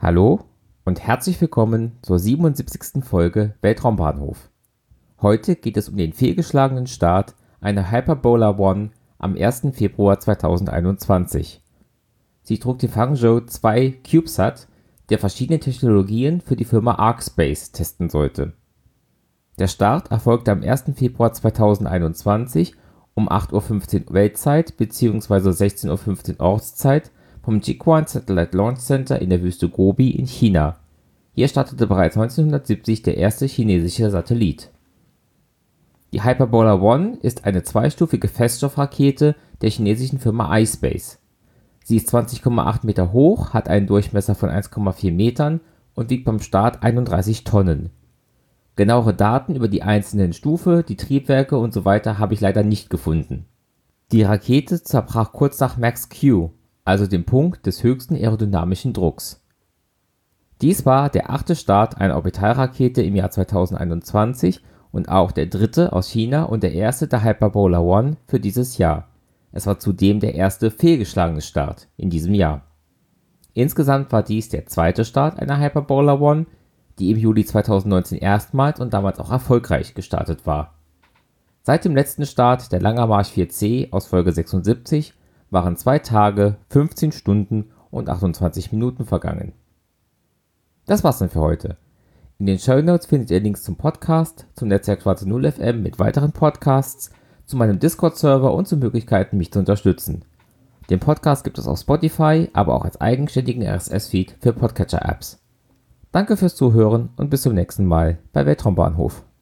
Hallo und herzlich willkommen zur 77. Folge Weltraumbahnhof. Heute geht es um den fehlgeschlagenen Start einer Hyperbola One am 1. Februar 2021. Sie trug den Fangzhou 2 CubeSat, der verschiedene Technologien für die Firma ArcSpace testen sollte. Der Start erfolgte am 1. Februar 2021 um 8:15 Uhr Weltzeit bzw. 16:15 Uhr Ortszeit vom Jiuquan Satellite Launch Center in der Wüste Gobi in China. Hier startete bereits 1970 der erste chinesische Satellit. Die Hyperbola One ist eine zweistufige Feststoffrakete der chinesischen Firma iSpace. Sie ist 20,8 Meter hoch, hat einen Durchmesser von 1,4 Metern und wiegt beim Start 31 Tonnen. Genauere Daten über die einzelnen Stufe, die Triebwerke usw. habe ich leider nicht gefunden. Die Rakete zerbrach kurz nach Max Q, also dem Punkt des höchsten aerodynamischen Drucks. Dies war der 8. Start einer Orbitalrakete im Jahr 2021 und auch der 3. aus China und der erste der Hyperbola One für dieses Jahr. Es war zudem der erste fehlgeschlagene Start in diesem Jahr. Insgesamt war dies der 2. Start einer Hyperbola One, die im Juli 2019 erstmals und damals auch erfolgreich gestartet war. Seit dem letzten Start der Langer Marsch 4C aus Folge 76 waren 2 Tage, 15 Stunden und 28 Minuten vergangen. Das war's dann für heute. In den Shownotes findet ihr Links zum Podcast, zum Netzwerk Schwarze Null FM mit weiteren Podcasts, zu meinem Discord-Server und zu Möglichkeiten, mich zu unterstützen. Den Podcast gibt es auf Spotify, aber auch als eigenständigen RSS-Feed für Podcatcher-Apps. Danke fürs Zuhören und bis zum nächsten Mal bei Weltraumbahnhof.